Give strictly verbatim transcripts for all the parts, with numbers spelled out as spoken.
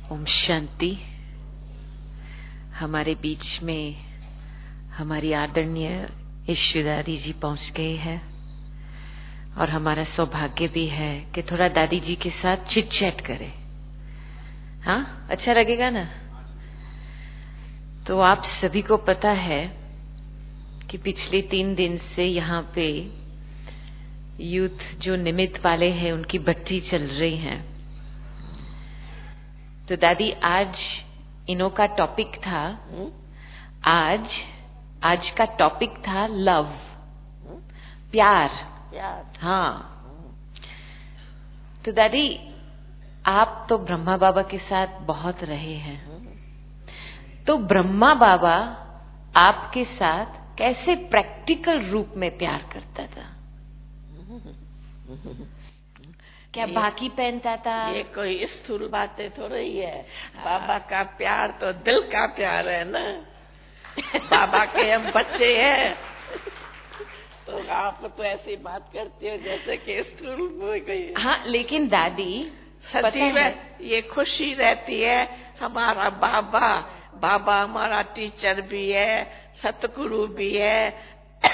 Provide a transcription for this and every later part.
ओम शांति। हमारे बीच में हमारी आदरणीय ईश्वरी दादी जी पहुंच गए हैं और हमारा सौभाग्य भी है कि थोड़ा दादी जी के साथ चिट चैट करें। हाँ, अच्छा लगेगा ना? तो आप सभी को पता है कि पिछले तीन दिन से यहाँ पे यूथ जो निमित्त वाले हैं उनकी भट्टी चल रही है। तो दादी आज इनों का टॉपिक था, आज आज का टॉपिक था लव, प्यार। प्यार। हाँ। तो दादी आप तो ब्रह्मा बाबा के साथ बहुत रहे हैं, तो ब्रह्मा बाबा आपके साथ कैसे प्रैक्टिकल रूप में प्यार करता था? क्या बाकी पहनता था? ये कोई स्थूल बातें थोड़ी है। बाबा का प्यार तो दिल का प्यार है ना। बाबा के हम बच्चे हैं, तो आप तो ऐसी बात करती हो जैसे कि स्थूल कोई। हाँ, लेकिन दादी सदैव ये खुशी रहती है हमारा बाबा बाबा हमारा टीचर भी है, सतगुरु भी है।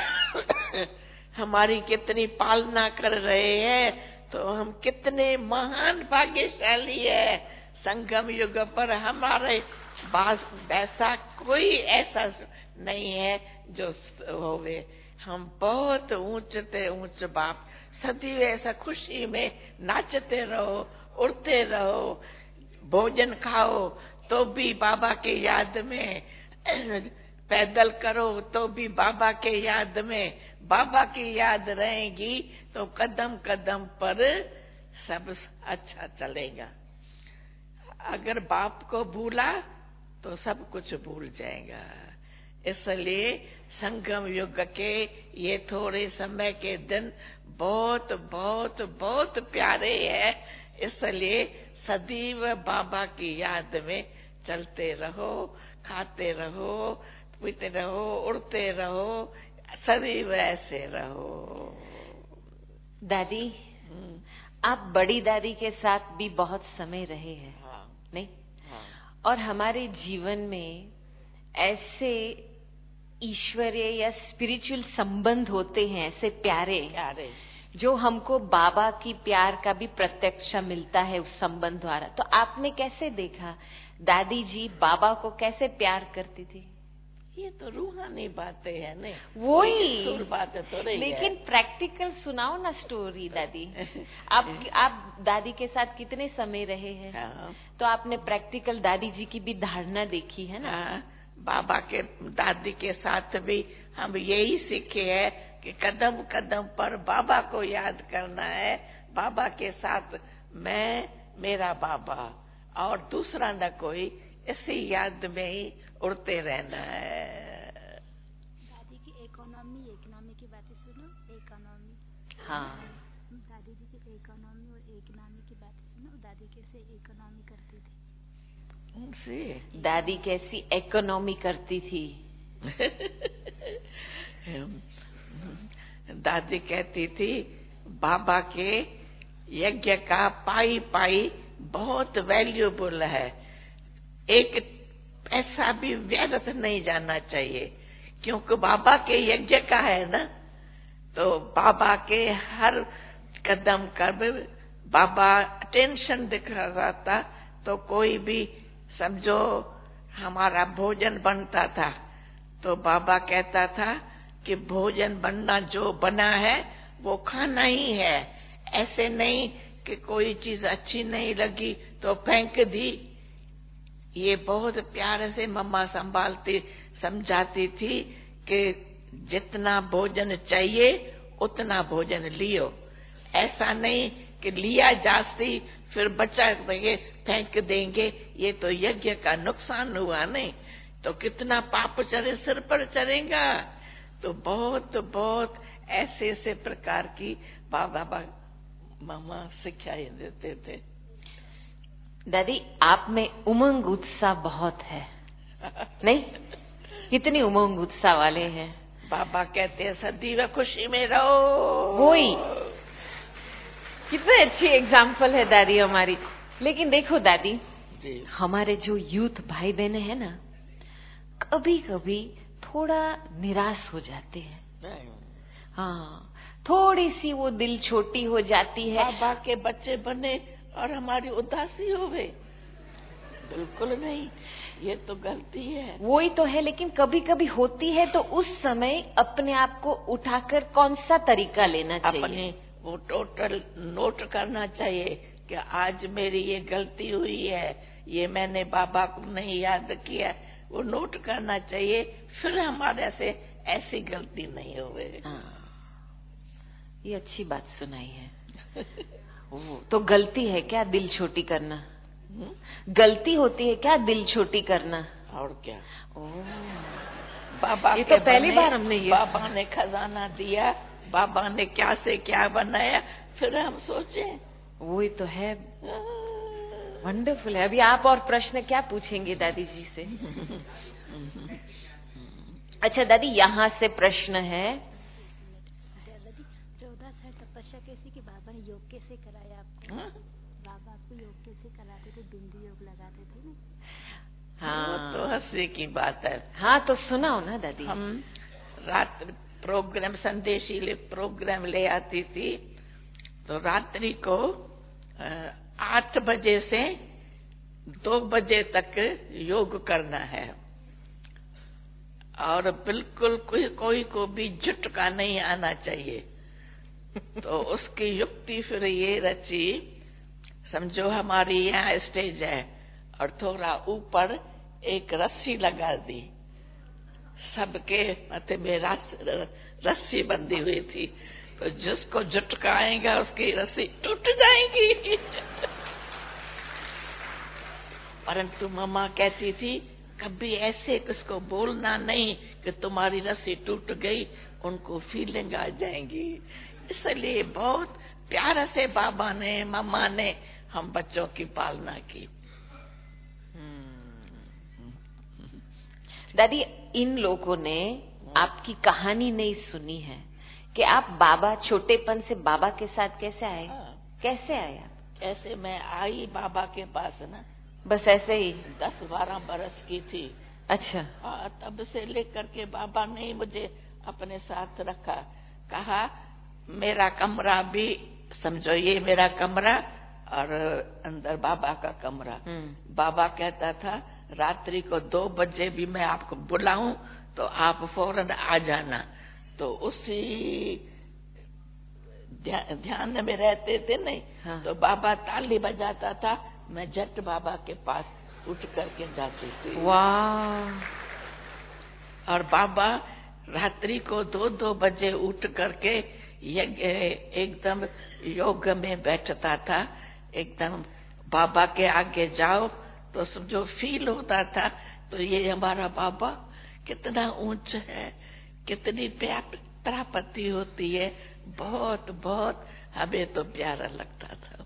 हमारी कितनी पालना कर रहे हैं, तो हम कितने महान भाग्यशाली है। संगम युग पर हमारे पास ऐसा कोई ऐसा नहीं है जो होवे। हम बहुत ऊंचते ऊंच बाप सदैव ऐसा खुशी में नाचते रहो, उड़ते रहो, भोजन खाओ तो भी बाबा के याद में, पैदल करो तो भी बाबा के याद में, बाबा की याद रहेगी तो कदम कदम पर सब अच्छा चलेगा। अगर बाप को भूला तो सब कुछ भूल जाएगा। इसलिए संगम युग के ये थोड़े समय के दिन बहुत बहुत बहुत प्यारे हैं। इसलिए सदैव बाबा की याद में चलते रहो, खाते रहो, पीते रहो, उड़ते रहो, सदैव ऐसे रहो। दादी आप बड़ी दादी के साथ भी बहुत समय रहे हैं। हाँ। नहीं? हाँ। और हमारे जीवन में ऐसे ईश्वरीय या स्पिरिचुअल संबंध होते हैं, ऐसे प्यारे प्यारे जो हमको बाबा की प्यार का भी प्रत्यक्ष मिलता है उस संबंध द्वारा। तो आपने कैसे देखा दादी जी बाबा को कैसे प्यार करती थी? ये तो रूहानी बातें है नहीं, वही बातें तो नहीं। लेकिन प्रैक्टिकल सुनाओ ना स्टोरी दादी। आप आप दादी के साथ कितने समय रहे हैं? हाँ। तो आपने प्रैक्टिकल दादी जी की भी धारणा देखी है ना। हाँ, बाबा के दादी के साथ भी हम यही सीखे हैं कि कदम कदम पर बाबा को याद करना है। बाबा के साथ मैं, मेरा बाबा और दूसरा न कोई, इसी याद में ही उड़ते रहना है। दादी की इकोनॉमी इकोनॉमी की बातें सुनो। इकोनॉमी। हाँ, दादी जी की इकोनॉमी और इकोनॉमी की बातें सुनो। दादी कैसे इकोनॉमी करती थी? दादी कैसी इकोनॉमी करती थी? दादी कहती थी बाबा के यज्ञ का पाई पाई बहुत वैल्यूबल है, एक पैसा भी व्यर्थ नहीं जाना चाहिए, क्योंकि बाबा के यज्ञ का है ना। तो बाबा के हर कदम कर बाबा अटेंशन दिखाता, तो कोई भी समझो हमारा भोजन बनता था तो बाबा कहता था कि भोजन बनना जो बना है वो खाना ही है। ऐसे नहीं कि कोई चीज अच्छी नहीं लगी तो फेंक दी। ये बहुत प्यार से मम्मा संभालती समझाती थी कि जितना भोजन चाहिए उतना भोजन लियो। ऐसा नहीं कि लिया जास्ती फिर बचा देंगे फेंक देंगे, ये तो यज्ञ का नुकसान हुआ नहीं तो कितना पाप चढ़े सिर पर चढ़ेगा। तो बहुत बहुत ऐसे ऐसे प्रकार की बाबा मामा शिक्षाएं देते थे। दादी आप में उमंग उत्साह बहुत है, नहीं? कितनी उमंग उत्साह वाले हैं। बाबा कहते हैं सदैव खुशी में रहो। वही कितने अच्छी एग्जाम्पल है दादी हमारी। लेकिन देखो दादी, जी। हमारे जो यूथ भाई बहने हैं ना, कभी कभी थोड़ा निराश हो जाते हैं। हाँ, थोड़ी सी वो दिल छोटी हो जाती है। बाबा के बच्चे बने और हमारी उदासी हो गई, बिल्कुल नहीं, ये तो गलती है। वही तो है, लेकिन कभी कभी होती है, तो उस समय अपने आप को उठाकर कौन सा तरीका लेना चाहिए? अपने वो टोटल नोट करना चाहिए कि आज मेरी ये गलती हुई है, ये मैंने बाबा को नहीं याद किया, वो नोट करना चाहिए, फिर हमारे से ऐसी गलती नहीं होगी। ये अच्छी बात सुनाई है। तो गलती है क्या दिल छोटी करना? गलती होती है क्या दिल छोटी करना? और क्या। ओ, बाबा ये के तो पहली बार हमने ये बाबा ने खजाना दिया, बाबा ने क्या से क्या बनाया, फिर हम सोचे। वही तो है, वंडरफुल है। अभी आप और प्रश्न क्या पूछेंगे दादी जी से? अच्छा दादी, यहाँ से प्रश्न है। दादी, चौदह साल तपस्या कैसी की बाबा ने योग कैसे कराया आपको? हाँ? बाबा आपको योग कैसे कराते थे? बिंदी योग लगाते थे ना? हाँ, तो हंसी की बात है। हाँ, तो सुनाओ ना दादी। हम रात्रि प्रोग्राम, संदेशी ले प्रोग्राम ले आती थी, तो रात्रि को आठ बजे से दो बजे तक योग करना है, और बिल्कुल कोई कोई को भी झटका नहीं आना चाहिए। तो उसकी युक्ति फिर ये रची, समझो हमारी यहाँ स्टेज है और थोड़ा ऊपर एक रस्सी लगा दी, सबके माथे में रस्सी बंधी हुई थी, तो जिसको झटकाएगा उसकी रस्सी टूट जाएगी। परंतु मम्मा कहती थी कभी ऐसे किसको बोलना नहीं कि तुम्हारी रस्सी टूट गई, उनको फीलिंग आ जाएंगी। इसलिए बहुत प्यार से बाबा ने, मम्मा ने हम बच्चों की पालना की। दादी, इन लोगों ने आपकी कहानी नहीं सुनी है कि आप बाबा छोटेपन से बाबा के साथ कैसे आए? हाँ। कैसे आए आप? कैसे मैं आई बाबा के पास ना, बस ऐसे ही? दस बारह बरस की थी। अच्छा। हाँ, तब से लेकर के बाबा ने मुझे अपने साथ रखा, कहा मेरा कमरा भी समझो, ये मेरा कमरा और अंदर बाबा का कमरा। बाबा कहता था रात्रि को दो बजे भी मैं आपको बुलाऊं तो आप फौरन आ जाना। तो उसी ध्यान ध्यान में रहते थे नहीं। हाँ। तो बाबा ताली बजाता था, मैं झट बाबा के पास उठ करके जाती थी। वाह। और बाबा रात्रि को दो दो बजे उठ करके एकदम योग में बैठता था। एकदम बाबा के आगे जाओ तो समझो फील होता था, तो ये हमारा बाबा कितना ऊंच है, कितनी प्राप्ति होती है, बहुत बहुत हमें तो प्यारा लगता था।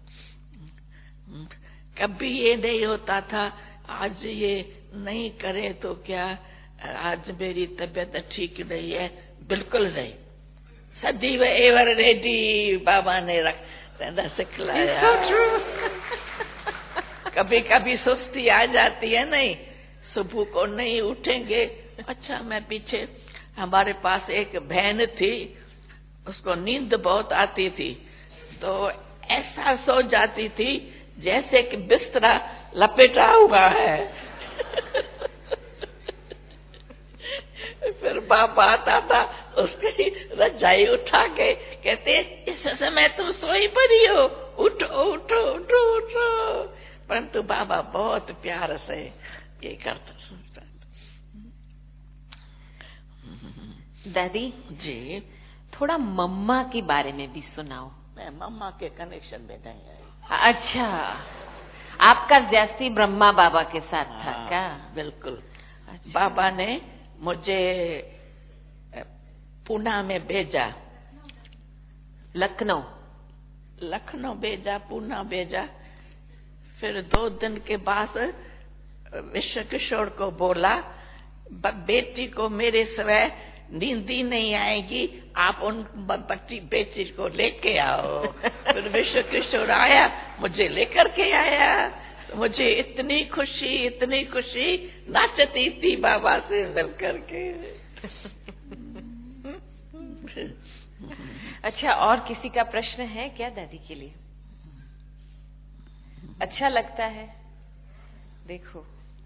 कभी ये नहीं होता था आज ये नहीं करे तो क्या, आज मेरी तबीयत ठीक नहीं है, बिल्कुल नहीं। सदैव एवर रेडी बाबा ने रख सिखलाया। कभी कभी सुस्ती आ जाती है, नहीं सुबह को नहीं उठेंगे। अच्छा, मैं पीछे हमारे पास एक बहन थी, उसको नींद बहुत आती थी, तो ऐसा सो जाती थी जैसे कि बिस्तरा लपेटा हुआ है। फिर बाबा आता था, उसकी रजाई उठा के कहते इस समय तुम सोई पड़ी हो, उठो उठो उठो उठो। परंतु बाबा बहुत प्यार से ये करता सुनता। दादी जी, थोड़ा मम्मा के बारे में भी सुनाओ। मैं मम्मा के कनेक्शन में नहीं आई। अच्छा, आपका जास्ती ब्रह्मा बाबा के साथ था? हाँ, क्या? बिल्कुल। अच्छा। बाबा ने मुझे पुणे में भेजा, लखनऊ लखनऊ भेजा, पुणे भेजा। फिर दो दिन के बाद विश्व किशोर को बोला, बेटी को मेरे सिवाय नींद ही नहीं आएगी, आप उन बच्ची बेटी को लेके आओ। फिर विश्व किशोर आया, मुझे लेकर के आया। तो मुझे इतनी खुशी इतनी खुशी, नाचती थी बाबा से मिल करके। अच्छा, और किसी का प्रश्न है क्या दादी के लिए? अच्छा लगता है? देखो,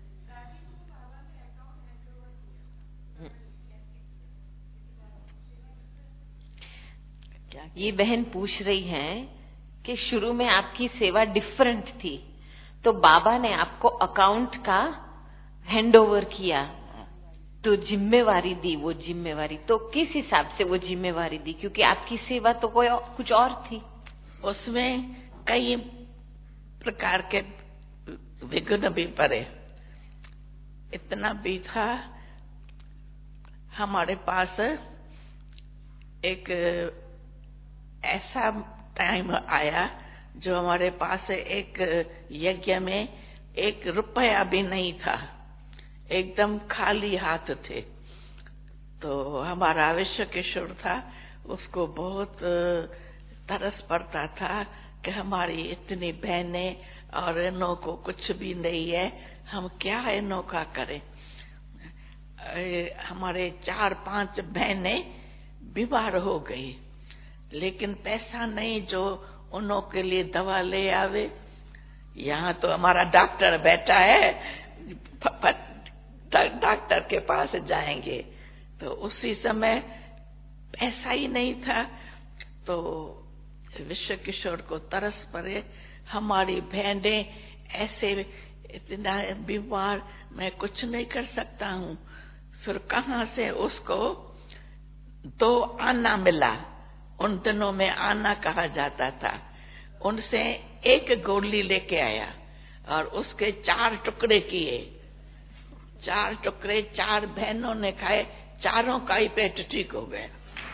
ये बहन पूछ रही हैं कि शुरू में आपकी सेवा डिफरेंट थी, तो बाबा ने आपको अकाउंट का हैंडओवर किया, तो जिम्मेवारी दी। वो जिम्मेवारी तो किस हिसाब से वो जिम्मेवारी दी? क्योंकि आपकी सेवा तो कोई और, कुछ और थी। उसमें कई प्रकार के विघ्न भी पड़े। इतना भी था, हमारे पास एक ऐसा टाइम आया जो हमारे पास एक यज्ञ में एक रुपया भी नहीं था, एकदम खाली हाथ थे। तो हमारा विश्व किशोर था, उसको बहुत तरस पड़ता था कि हमारी इतनी बहनें और इनों को कुछ भी नहीं है, हम क्या इनों का करें। हमारे चार पांच बहनें बीमार हो गई, लेकिन पैसा नहीं जो उनों के लिए दवा ले आवे। यहाँ तो हमारा डॉक्टर बैठा है, डॉक्टर के पास जाएंगे। तो उसी समय पैसा ही नहीं था, तो विश्व किशोर को तरस पड़े, हमारी बहनें ऐसे इतना बीमार, मैं कुछ नहीं कर सकता हूँ। फिर कहाँ से उसको दो आना मिला, उन दिनों में आना कहा जाता था। उनसे एक गोली लेके आया और उसके चार टुकड़े किए। चार टुकड़े चार बहनों ने खाए, चारों का ही पेट ठीक हो गया।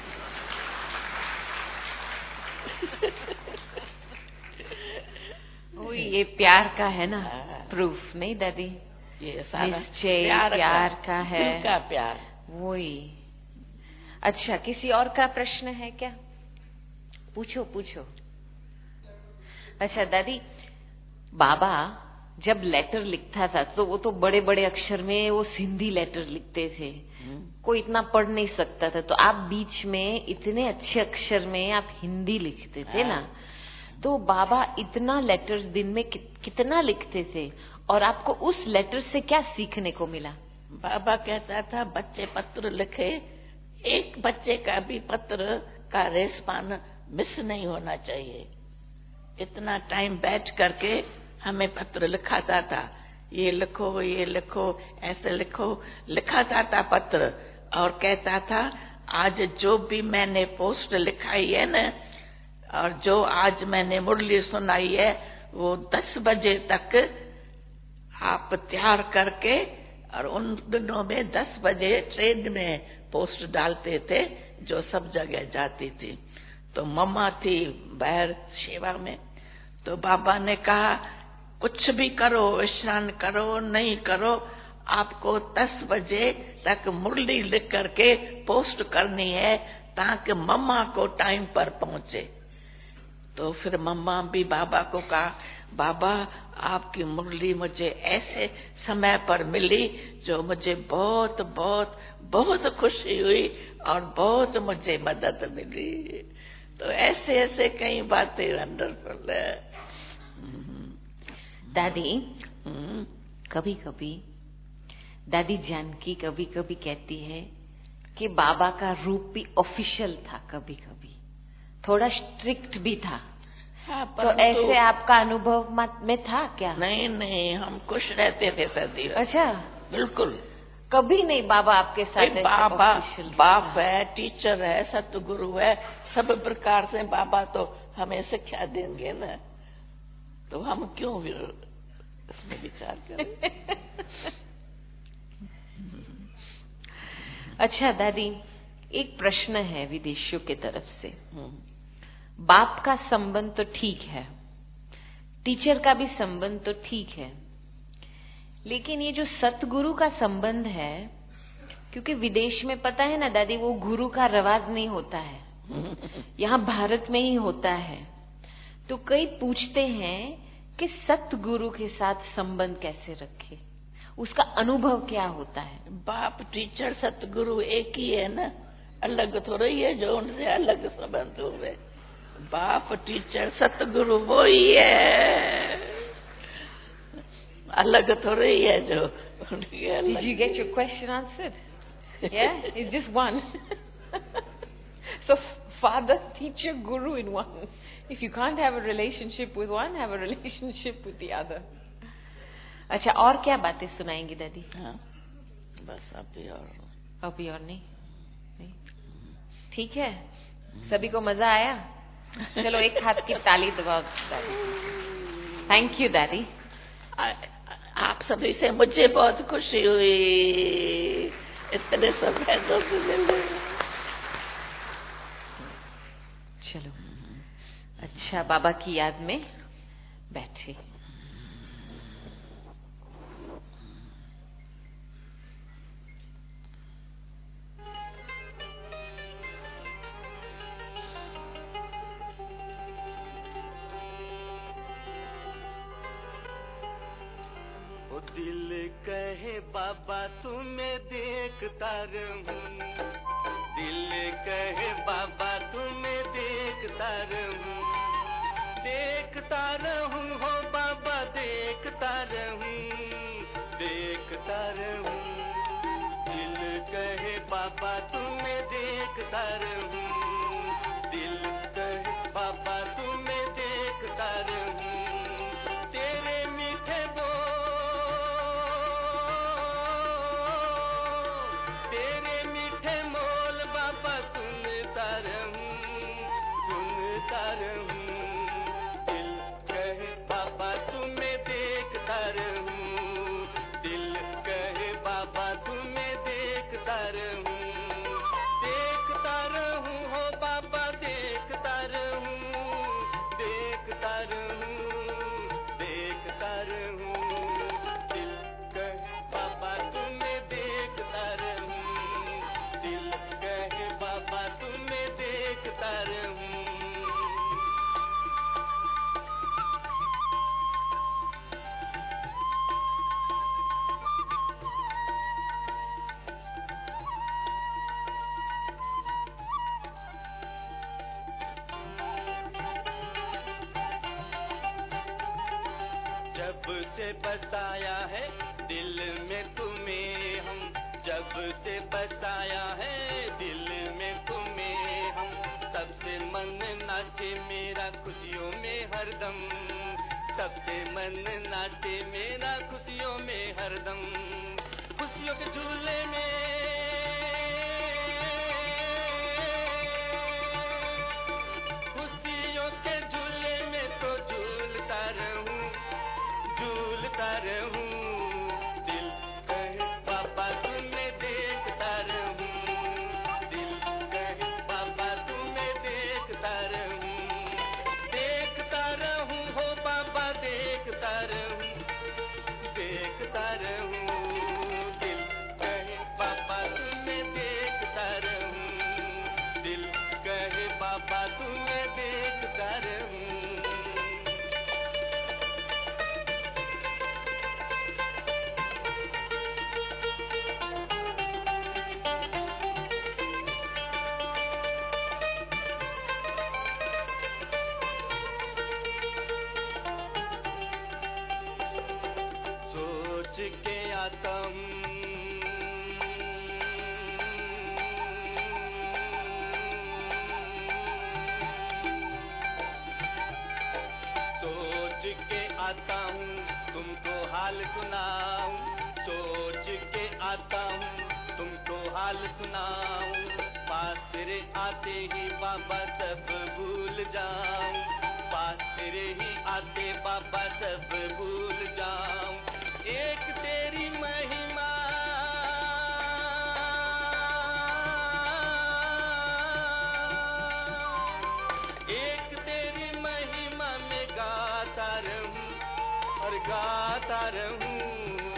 वो ये प्यार का है ना प्रूफ, नहीं दादी? ये सारा निश्चय प्यार, प्यार का, का है, दिल का प्यार। वही। अच्छा, किसी और का प्रश्न है क्या? पूछो पूछो। अच्छा दादी, बाबा जब लेटर लिखता था तो वो तो बड़े बड़े अक्षर में वो सिंधी लेटर लिखते थे, कोई इतना पढ़ नहीं सकता था, तो आप बीच में इतने अच्छे अक्षर में आप हिंदी लिखते थे ना। तो बाबा इतना लेटर दिन में कि, कितना लिखते थे, और आपको उस लेटर से क्या सीखने को मिला? बाबा कहता था बच्चे पत्र लिखे, एक बच्चे का भी पत्र का रेस्पॉन्स मिस नहीं होना चाहिए। इतना टाइम बैठ करके हमें पत्र लिखाता था, ये लिखो ये लिखो ऐसे लिखो, लिखाता था पत्र। और कहता था आज जो भी मैंने पोस्ट लिखाई है न, और जो आज मैंने मुरली सुनाई है, वो दस बजे तक आप तैयार करके, और उन दिनों में दस बजे ट्रेन में पोस्ट डालते थे जो सब जगह जाती थी। तो मम्मा थी बाहर सेवा में, तो बाबा ने कहा कुछ भी करो, स्नान करो नहीं करो, आपको दस बजे तक मुरली लिख करके पोस्ट करनी है ताकि मम्मा को टाइम पर पहुंचे। तो फिर मम्मा भी बाबा को कहा बाबा आपकी मुरली मुझे ऐसे समय पर मिली जो मुझे बहुत बहुत बहुत खुशी हुई और बहुत मुझे मदद मिली। तो ऐसे ऐसे कई बातें वंडरफुल है। दादी, कभी कभी दादी जानकी कभी कभी कहती है कि बाबा का रूप भी ऑफिशियल था, कभी कभी थोड़ा स्ट्रिक्ट भी था। हाँ, तो ऐसे आपका अनुभव में था क्या? नहीं नहीं, हम खुश रहते थे सदी। अच्छा, बिल्कुल कभी नहीं बाबा आपके साथ? बाबा बाप है, टीचर है, सतगुरु है, सब प्रकार से बाबा तो हमें शिक्षा देंगे ना, तो हम क्यों इसमें विचार करें। अच्छा दादी, एक प्रश्न है विदेशियों की तरफ से। बाप का संबंध तो ठीक है, टीचर का भी संबंध तो ठीक है, लेकिन ये जो सतगुरु का संबंध है, क्योंकि विदेश में पता है ना दादी, वो गुरु का रिवाज नहीं होता है, यहाँ भारत में ही होता है। तो कई पूछते हैं कि सतगुरु के साथ संबंध कैसे रखे, उसका अनुभव क्या होता है? बाप टीचर सतगुरु एक ही है ना, अलग थोड़ा ही है जो उनसे अलग संबंध हुए। बाप टीचर सतगुरु वो ही है, अलग थोड़ा ही है जो उनके अलग। Did you get your question answered? Yeah, it's just one. So father, teacher, guru in one. If you can't have a relationship with one, have a relationship with the other. अच्छा, और क्या बातें सुनाएंगी दादी? हाँ, बस अभी और अभी और नहीं, नहीं? ठीक है, सभी को मजा आया? चलो एक हाथ की ताली दबाओ दादी। थैंक यू दादी। आप सभी से मुझे बहुत खुशी हुई, इतने सब दोस्त मिले। चलो, अच्छा, बाबा की याद में बैठे। दिल कहे बाबा तुम्हें देखता रहूं, दिल कहे बाबा तुम्हें देखता रहूं, देखता रहूं हो बाबा देखता रहूं, देखता रहूं। दिल कहे बाबा तुम्हें देखता रहूं, दिल कहे बाबा तुम्हें देखता रहूं, तेरे मीठे बोल जब से बसाया है दिल में तुम्हें हम, जब से बसाया है दिल में तुम्हें हम, सबसे मन नाचे मेरा खुशियों में हरदम, सबसे मन नाचे मेरा खुशियों में हरदम, खुशियों के झूले में खुशियों के झूले में तो झूलता रहूं, झूलता रहूं। दिल कहे बाबा तुम्हें देखता रहूं, दिल कहे बाबा तुम्हें देखता रहूं, देखता रहूं हो बाबा देखता रहूं, देखता रहूं। दिल कहे बाबा तुम्हें देखता रहूं, दिल कहे बाबा तुम्हें देखता रहूं। सोच के आता हूँ सोच के आता हूँ तुमको हाल सुनाऊं, सोच के आता हूँ तुमको हाल सुनाऊं, पास तेरे आते ही बाबा सब भूल जाऊं, पास तेरे ही आते बाबा सब भूल जाऊं। एक तेरी महिमा एक तेरी महिमा में गाता रहूं और गाता रहूं,